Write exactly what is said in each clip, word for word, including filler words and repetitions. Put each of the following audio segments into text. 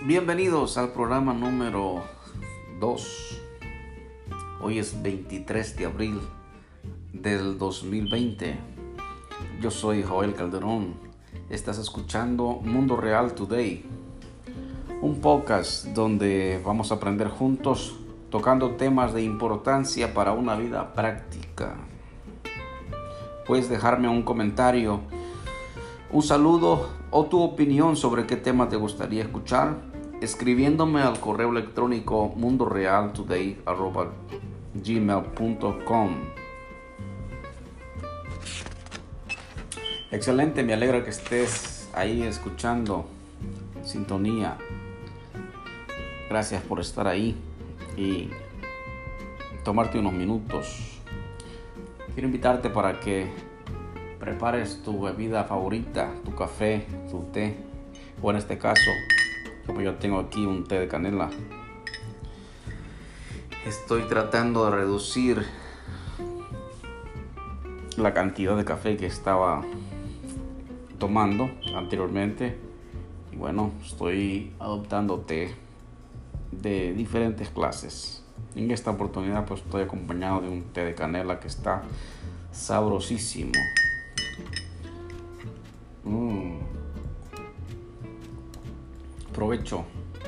Bienvenidos al programa número dos. Hoy es veintitrés de abril del dos mil veinte. Yo soy Joel Calderón. Estás escuchando Mundo Real Today, un podcast donde vamos a aprender juntos tocando temas de importancia para una vida práctica. Puedes dejarme un comentario, un saludo o tu opinión sobre qué tema te gustaría escuchar, escribiéndome al correo electrónico mundorealtoday arroba gmail punto com. Excelente, me alegra que estés ahí escuchando, sintonía. Gracias por estar ahí y tomarte unos minutos. Quiero invitarte para que prepares tu bebida favorita, tu café, tu té, o en este caso, como yo tengo aquí, un té de canela. Estoy tratando de reducir la cantidad de café que estaba tomando anteriormente. Y bueno, estoy adoptando té de diferentes clases. En esta oportunidad pues estoy acompañado de un té de canela que está sabrosísimo. Mm. Provecho.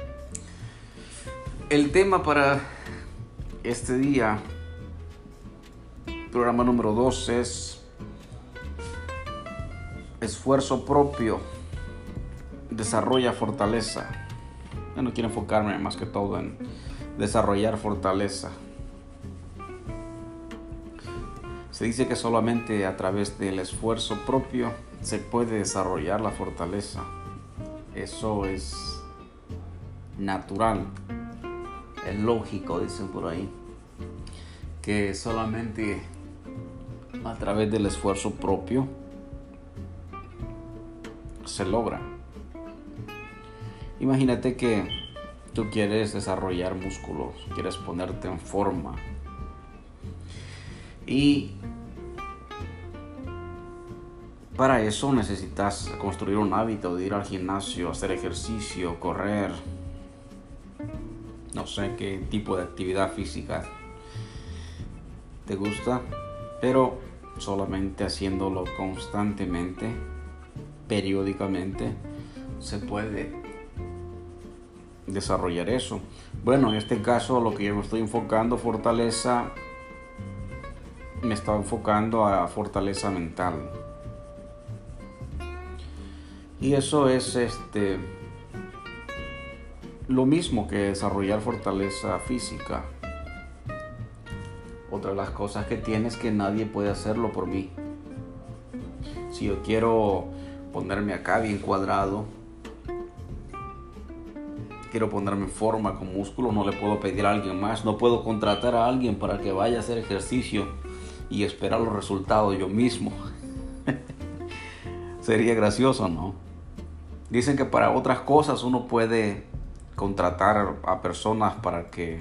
El tema para este día, programa número dos, es esfuerzo propio desarrolla fortaleza. Yo no quiero enfocarme más que todo en desarrollar fortaleza. Se dice que solamente a través del esfuerzo propio se puede desarrollar la fortaleza. Eso es natural, es lógico, dicen por ahí, que solamente a través del esfuerzo propio se logra. Imagínate que tú quieres desarrollar músculos, quieres ponerte en forma y para eso necesitas construir un hábito de ir al gimnasio, hacer ejercicio, correr, no sé qué tipo de actividad física te gusta, pero solamente haciéndolo constantemente, periódicamente, se puede desarrollar eso. Bueno, en este caso lo que yo me estoy enfocando, fortaleza, me está enfocando a fortaleza mental. Y eso es este lo mismo que desarrollar fortaleza física. Otra de las cosas que tiene es que nadie puede hacerlo por mí. Si yo quiero ponerme acá bien cuadrado, quiero ponerme en forma con músculo, no le puedo pedir a alguien más, no puedo contratar a alguien para que vaya a hacer ejercicio y esperar los resultados yo mismo. Sería gracioso, ¿no? Dicen que para otras cosas uno puede contratar a personas para que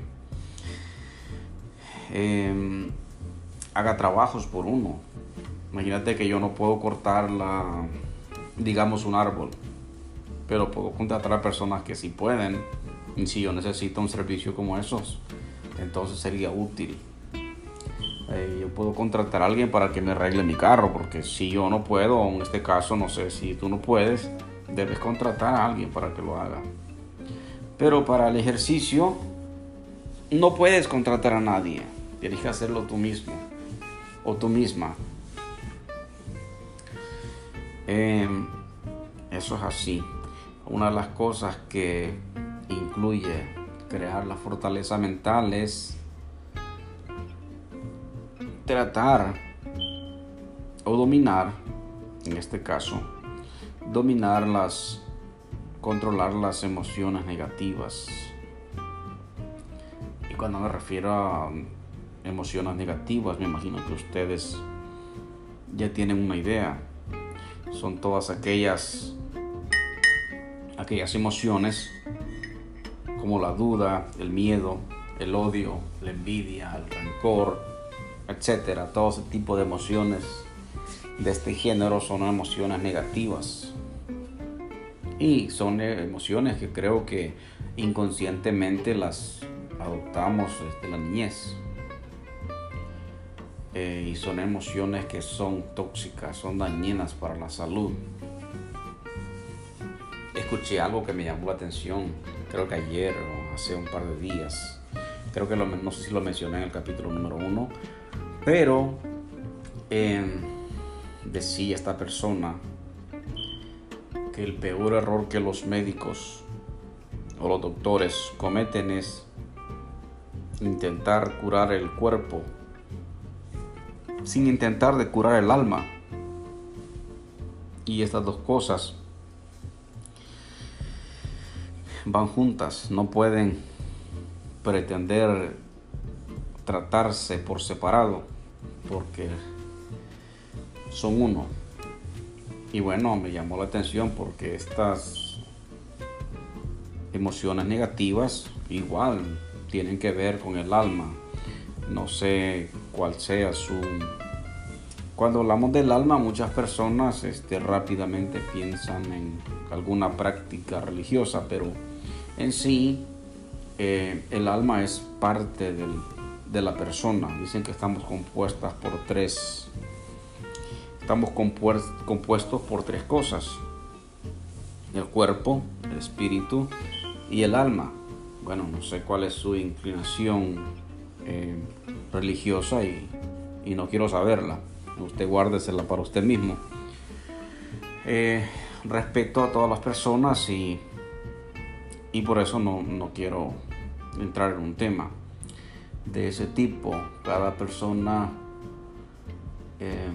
eh, haga trabajos por uno. Imagínate que yo no puedo cortar la, digamos, un árbol, pero puedo contratar a personas que sí pueden. Y si yo necesito un servicio como esos, entonces sería útil. Eh, yo puedo contratar a alguien para que me arregle mi carro, porque si yo no puedo, en este caso, no sé, si tú no puedes, debes contratar a alguien para que lo haga. Pero para el ejercicio no puedes contratar a nadie, tienes que hacerlo tú mismo o tú misma. Eh, eso es así. Una de las cosas que incluye crear la fortaleza mental es tratar o dominar, en este caso, dominar las, controlar las emociones negativas. Y cuando me refiero a emociones negativas, me imagino que ustedes ya tienen una idea. Son todas aquellas, aquellas emociones como la duda, el miedo, el odio, la envidia, el rencor, etcétera. Todo ese tipo de emociones de este género son emociones negativas. Y son emociones que creo que inconscientemente las adoptamos desde la niñez. Eh, y son emociones que son tóxicas, son dañinas para la salud. Escuché algo que me llamó la atención, creo que ayer o hace un par de días. Creo que lo, no sé si lo mencioné en el capítulo número uno, pero eh, decía esta persona que el peor error que los médicos o los doctores cometen es intentar curar el cuerpo sin intentar de curar el alma. Y estas dos cosas van juntas, no pueden pretender tratarse por separado porque son uno. Y bueno, me llamó la atención porque estas emociones negativas igual tienen que ver con el alma. No sé cuál sea su... Cuando hablamos del alma, muchas personas este, rápidamente piensan en alguna práctica religiosa, pero en sí eh, el alma es parte del, de la persona. Dicen que estamos compuestas por tres, estamos compuestos por tres cosas: el cuerpo, el espíritu y el alma. Bueno, no sé cuál es su inclinación eh, religiosa y, y no quiero saberla. Usted guárdesela para usted mismo. Eh, respeto a todas las personas y, y por eso no, no quiero entrar en un tema de ese tipo. Cada persona eh,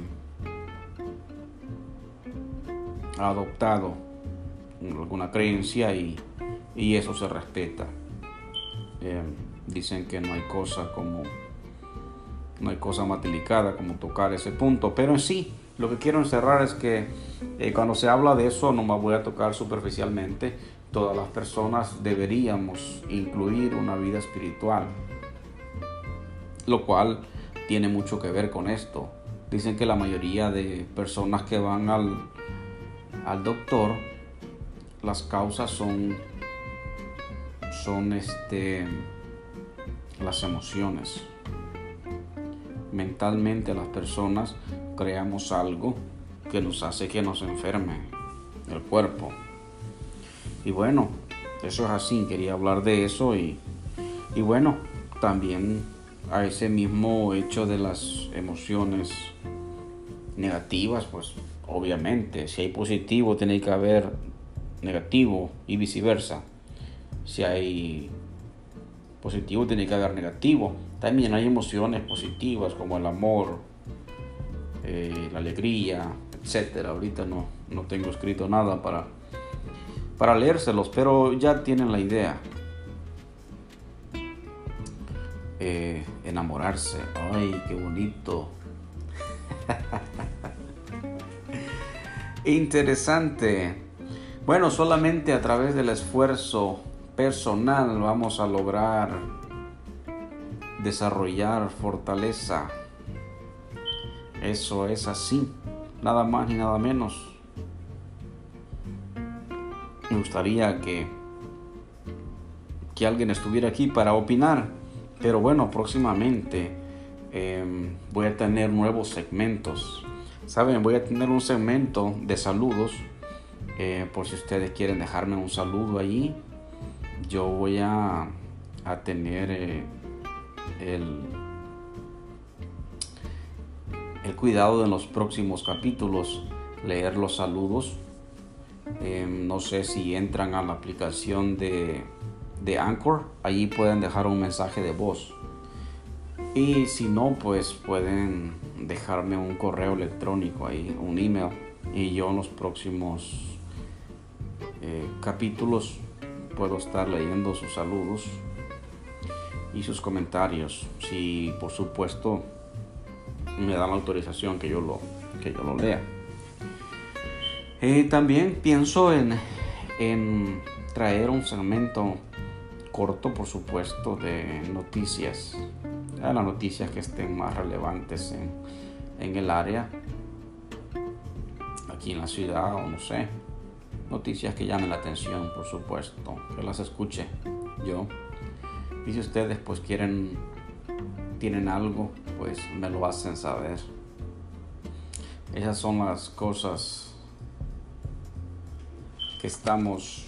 ha adoptado alguna creencia y, y eso se respeta. Eh, dicen que no hay cosa como no hay cosa más delicada como tocar ese punto, pero en sí lo que quiero encerrar es que eh, cuando se habla de eso no me voy a tocar superficialmente. Todas las personas deberíamos incluir una vida espiritual, lo cual tiene mucho que ver con esto. Dicen que la mayoría de personas que van al, al doctor, las causas son son este las emociones. Mentalmente las personas creamos algo que nos hace que nos enferme el cuerpo. Y bueno, eso es así, quería hablar de eso y, y bueno, también a ese mismo hecho de las emociones negativas, pues obviamente si hay positivo tiene que haber negativo y viceversa. Si hay positivo tiene que haber negativo. También hay emociones positivas como el amor, eh, la alegría, etcétera. Ahorita no, no tengo escrito nada para, para leérselos, pero ya tienen la idea. Eh, enamorarse, ay, qué bonito. Interesante. Bueno, solamente a través del esfuerzo personal vamos a lograr desarrollar fortaleza. Eso es así, nada más ni nada menos. Me gustaría que que alguien estuviera aquí para opinar, pero bueno, próximamente eh, voy a tener nuevos segmentos. Saben, voy a tener un segmento de saludos, eh, por si ustedes quieren dejarme un saludo allí. Yo voy a, a tener eh, el, el cuidado de en los próximos capítulos leer los saludos. Eh, no sé si entran a la aplicación de, de Anchor, allí pueden dejar un mensaje de voz. Y si no, pues pueden dejarme un correo electrónico ahí, un email, y yo en los próximos eh, capítulos puedo estar leyendo sus saludos y sus comentarios, si por supuesto me dan la autorización que yo lo, que yo lo lea. Eh, también pienso en, en traer un segmento corto, por supuesto, de noticias, a las noticias que estén más relevantes en, en el área, aquí en la ciudad o no sé. noticias que llamen la atención, por supuesto, que las escuche yo. Y si ustedes pues quieren, tienen algo, pues me lo hacen saber. Esas son las cosas que estamos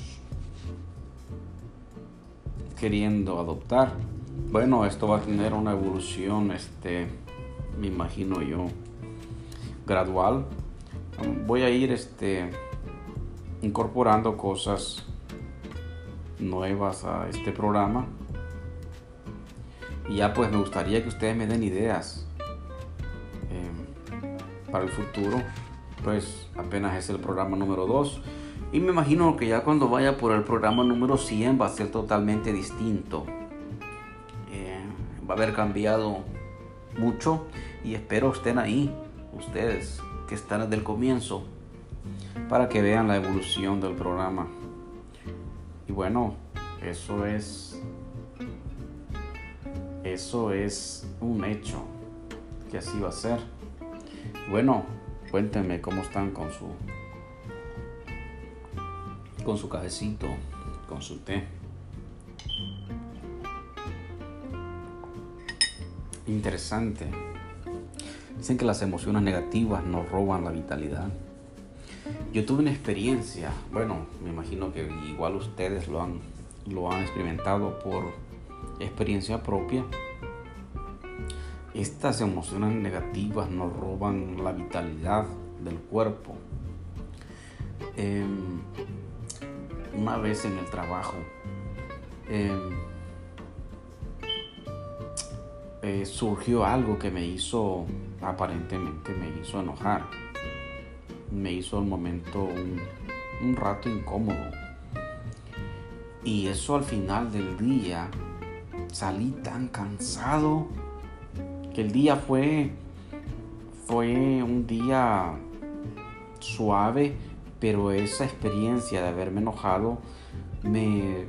queriendo adoptar. Bueno, esto va a tener una evolución, este, me imagino yo, gradual. Voy a ir, este, incorporando cosas nuevas a este programa. Y ya pues me gustaría que ustedes me den ideas eh, para el futuro. Pues apenas es el programa número dos. Y me imagino que ya cuando vaya por el programa número cien va a ser totalmente distinto. Eh, va a haber cambiado mucho. Y espero estén ahí, ustedes que están desde el comienzo, para que vean la evolución del programa. Y bueno, eso es... Eso es un hecho, que así va a ser. Bueno, cuéntenme cómo están con su con su cafecito, con su té. Interesante. Dicen que las emociones negativas nos roban la vitalidad. Yo tuve una experiencia, bueno, me imagino que igual ustedes lo han, lo han experimentado por experiencia propia. Estas emociones negativas nos roban la vitalidad del cuerpo. Eh, una vez en el trabajo eh, eh, surgió algo que me hizo, aparentemente me hizo enojar. Me hizo al momento un, un rato incómodo. Y eso al final del día salí tan cansado que el día fue fue un día suave, pero esa experiencia de haberme enojado me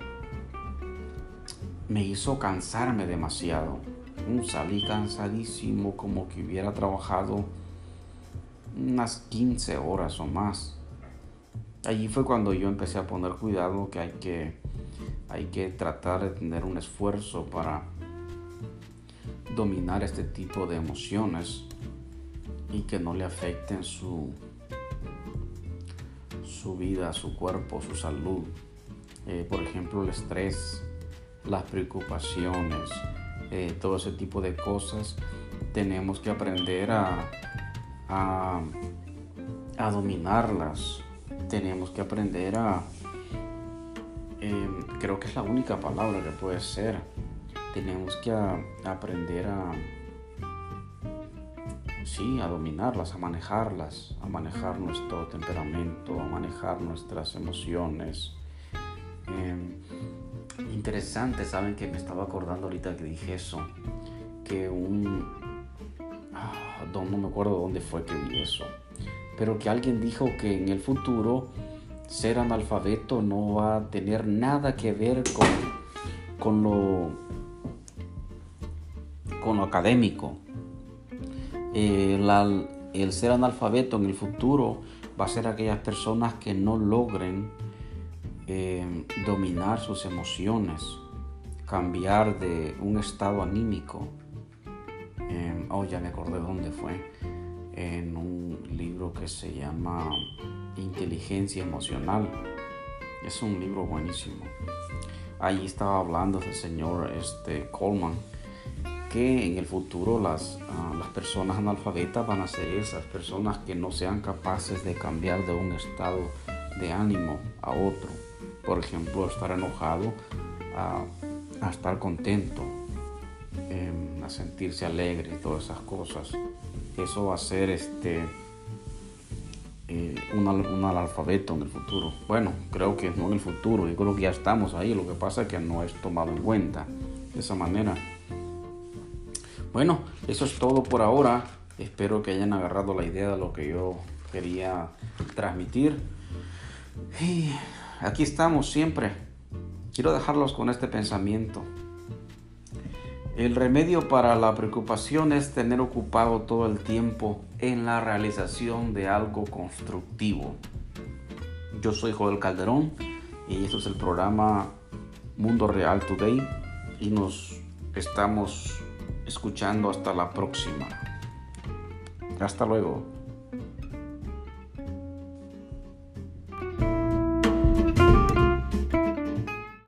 me hizo cansarme demasiado. Salí cansadísimo, como que hubiera trabajado unas quince horas o más. Allí fue cuando yo empecé a poner cuidado, que hay que hay que tratar de tener un esfuerzo para dominar este tipo de emociones y que no le afecten su, su vida, su cuerpo, su salud. Eh, por ejemplo, el estrés, las preocupaciones, eh, todo ese tipo de cosas. Tenemos que aprender a, a, a dominarlas. Tenemos que aprender a, eh, creo que es la única palabra que puede ser. Tenemos que a, a aprender a, sí, a dominarlas, a manejarlas, a manejar nuestro temperamento, a manejar nuestras emociones. Eh, interesante, saben que me estaba acordando ahorita que dije eso, que un, ah, no, no me acuerdo dónde fue que vi eso, pero que alguien dijo que en el futuro ser analfabeto no va a tener nada que ver con, con lo con lo académico. Eh, la, el ser analfabeto en el futuro va a ser aquellas personas que no logren eh, dominar sus emociones, cambiar de un estado anímico. Eh, oh, ya me acordé dónde fue. En un libro que se llama Inteligencia Emocional. Es un libro buenísimo. Ahí estaba hablando el señor este, Coleman, que en el futuro las, uh, las personas analfabetas van a ser esas personas que no sean capaces de cambiar de un estado de ánimo a otro. Por ejemplo, estar enojado a, a estar contento, eh, a sentirse alegre y todas esas cosas. Eso va a ser este, eh, un, un analfabeto en el futuro. Bueno, creo que no en el futuro, yo creo que ya estamos ahí. Lo que pasa es que no es tomado en cuenta de esa manera. Bueno, eso es todo por ahora. Espero que hayan agarrado la idea de lo que yo quería transmitir. Y aquí estamos siempre. Quiero dejarlos con este pensamiento. El remedio para la preocupación es tener ocupado todo el tiempo en la realización de algo constructivo. Yo soy Joel Calderón y esto es el programa Mundo Real Today y nos estamos escuchando hasta la próxima. Hasta luego.